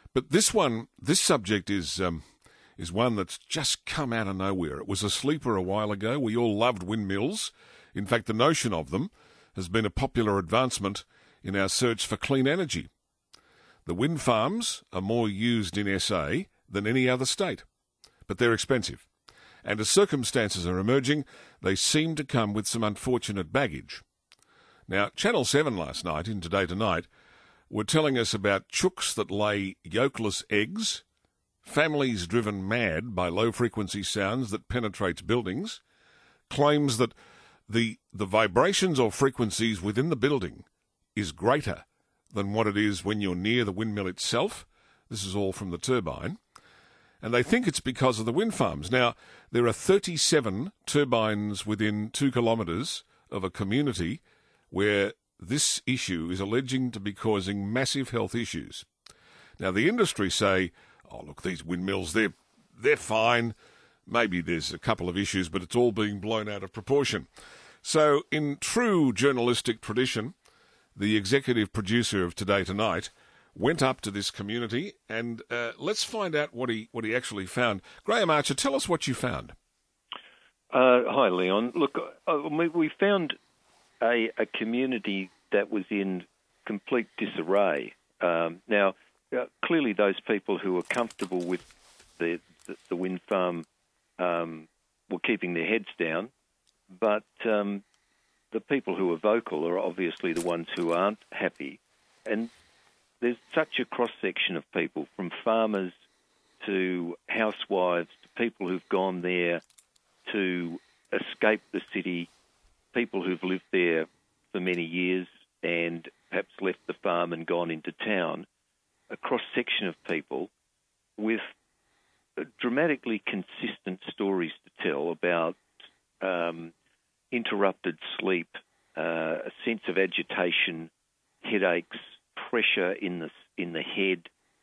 But this subject is one that's just come out of nowhere. It was a sleeper a while ago. We all loved windmills. In fact, the notion of them has been a popular advancement in our search for clean energy. The wind farms are more used in SA than any other state, but they're expensive. And as circumstances are emerging, they seem to come with some unfortunate baggage. Now, Channel 7 last night, in Today Tonight, were telling us about chooks that lay yolkless eggs, families driven mad by low-frequency sounds that penetrates buildings, claims that the vibrations or frequencies within the building is greater than what it is when you're near the windmill itself. This is all from the turbine. And they think it's because of the wind farms. Now, there are 37 turbines within 2 kilometres of a community where this issue is alleging to be causing massive health issues. Now, the industry say, oh, look, these windmills, they're fine. Maybe there's a couple of issues, but it's all being blown out of proportion. So, in true journalistic tradition, the executive producer of Today Tonight went up to this community, and let's find out what he actually found. Graham Archer, tell us what you found. Hi, Leon. Look, we found a community that was in complete disarray. Now, clearly those people who were comfortable with the wind farm were keeping their heads down, but the people who are vocal are obviously the ones who aren't happy. And there's such a cross-section of people, from farmers to housewives to people who've gone there to escape the city, people who've lived there for many years and perhaps left the farm and gone into town, a cross-section of people with dramatically consistent stories to tell about interrupted sleep, a sense of agitation, headaches, pressure in the head,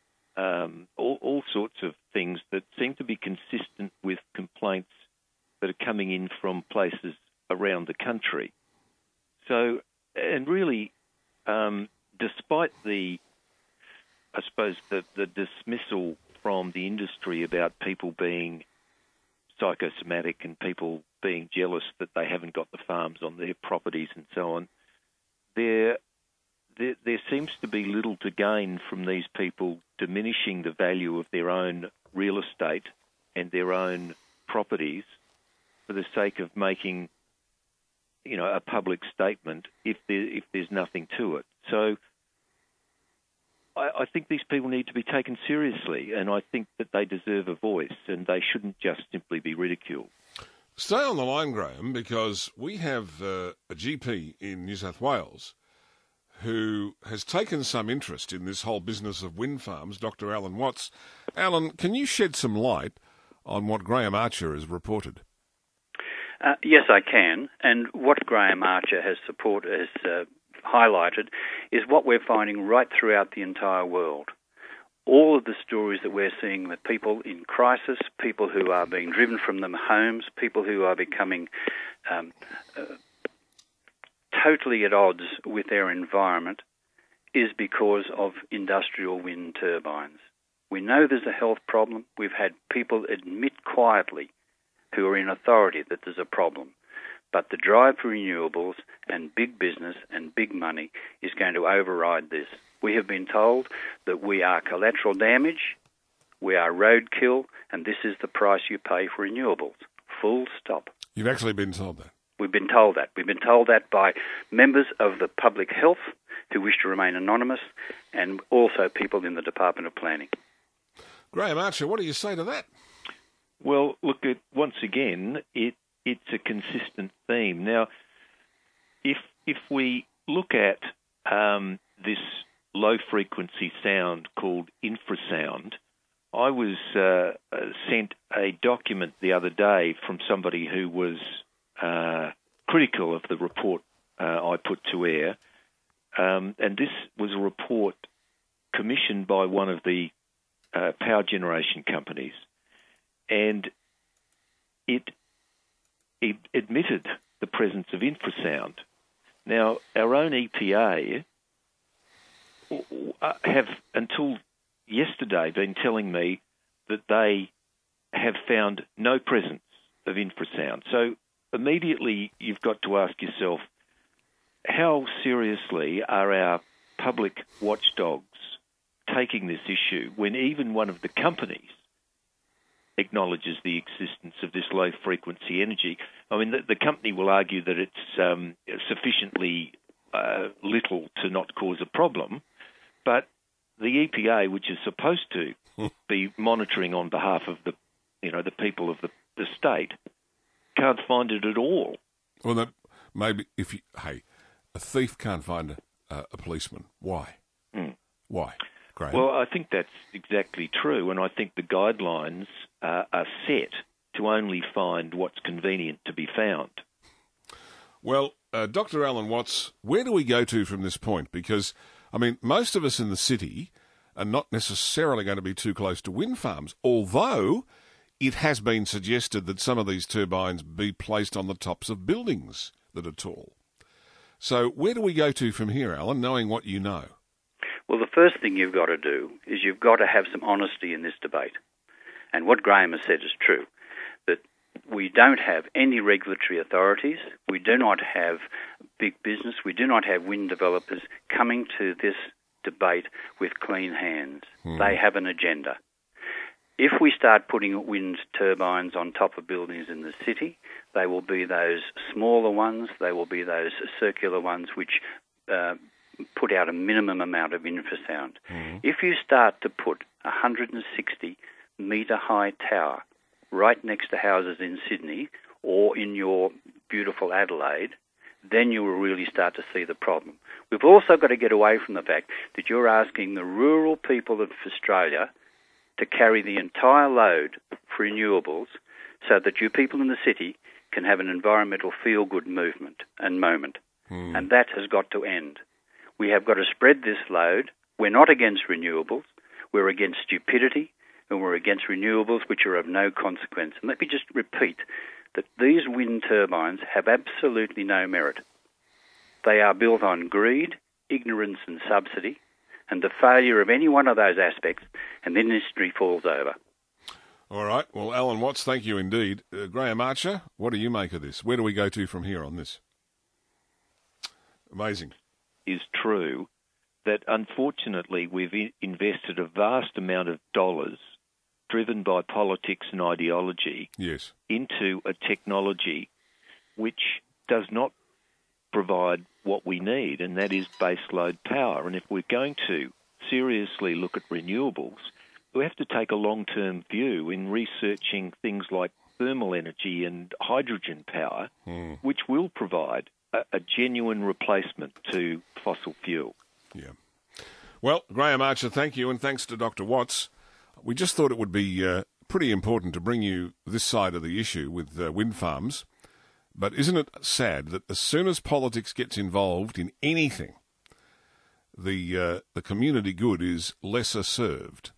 all sorts of things that seem to be consistent with complaints that are coming in from places around the country. So, and really, despite the dismissal from the industry about people being psychosomatic and people being jealous that they haven't got the farms on their properties and so on, there seems to be little to gain from these people diminishing the value of their own real estate and their own properties for the sake of making, a public statement if there's nothing to it. So I think these people need to be taken seriously, and I think that they deserve a voice, and they shouldn't just simply be ridiculed. Stay on the line, Graham, because we have a GP in New South Wales who has taken some interest in this whole business of wind farms, Dr. Alan Watts. Alan, can you shed some light on what Graham Archer has reported? Yes, I can. And what Graham Archer has highlighted is what we're finding right throughout the entire world. All of the stories that we're seeing with people in crisis, people who are being driven from their homes, people who are becoming totally at odds with their environment, is because of industrial wind turbines. We know there's a health problem. We've had people admit quietly who are in authority that there's a problem. But the drive for renewables and big business and big money is going to override this. We have been told that we are collateral damage, we are roadkill, and this is the price you pay for renewables. Full stop. You've actually been told that? We've been told that. We've been told that by members of the public health who wish to remain anonymous, and also people in the Department of Planning. Graham Archer, what do you say to that? Well, look, once again, it's a consistent theme. Now, if we look at this low-frequency sound called infrasound, I was sent a document the other day from somebody who was critical of the report I put to air, and this was a report commissioned by one of the power generation companies, and it admitted the presence of infrasound. Now, our own EPA have, until today been telling me that they have found no presence of infrasound. So immediately you've got to ask yourself, how seriously are our public watchdogs taking this issue when even one of the companies acknowledges the existence of this low-frequency energy? I mean, the company will argue that it's sufficiently little to not cause a problem, but the EPA, which is supposed to be monitoring on behalf of the people of the state, can't find it at all. Well, that maybe a thief can't find a policeman. Why? Why, Graham? Well, I think that's exactly true, and I think the guidelines are set to only find what's convenient to be found. Well, Dr. Alan Watts, where do we go to from this point? Because, I mean, most of us in the city are not necessarily going to be too close to wind farms, although it has been suggested that some of these turbines be placed on the tops of buildings that are tall. So where do we go to from here, Alan, knowing what you know? Well, the first thing you've got to do is you've got to have some honesty in this debate. And what Graham has said is true, that we don't have any regulatory authorities, we do not have big business, we do not have wind developers coming to this debate with clean hands. They have an agenda. If we start putting wind turbines on top of buildings in the city, they will be those smaller ones, they will be those circular ones which put out a minimum amount of infrasound. If you start to put a 160-metre-high tower right next to houses in Sydney or in your beautiful Adelaide, then you will really start to see the problem. We've also got to get away from the fact that you're asking the rural people of Australia to carry the entire load for renewables so that you people in the city can have an environmental feel-good movement and moment. And that has got to end. We have got to spread this load. We're not against renewables. We're against stupidity, and we're against renewables which are of no consequence. And let me just repeat that these wind turbines have absolutely no merit. They are built on greed, ignorance and subsidy, and the failure of any one of those aspects, and the industry falls over. All right. Well, Alan Watts, thank you indeed. Graham Archer, what do you make of this? Where do we go to from here on this? Amazing. Is true that unfortunately we've invested a vast amount of dollars driven by politics and ideology into a technology which does not provide what we need, and that is baseload power. And if we're going to seriously look at renewables, we have to take a long-term view in researching things like thermal energy and hydrogen power, which will provide a genuine replacement to fossil fuel. Yeah. Well, Graham Archer, thank you, and thanks to Dr. Watts. We just thought it would be pretty important to bring you this side of the issue with wind farms. But isn't it sad that as soon as politics gets involved in anything, the community good is lesser served?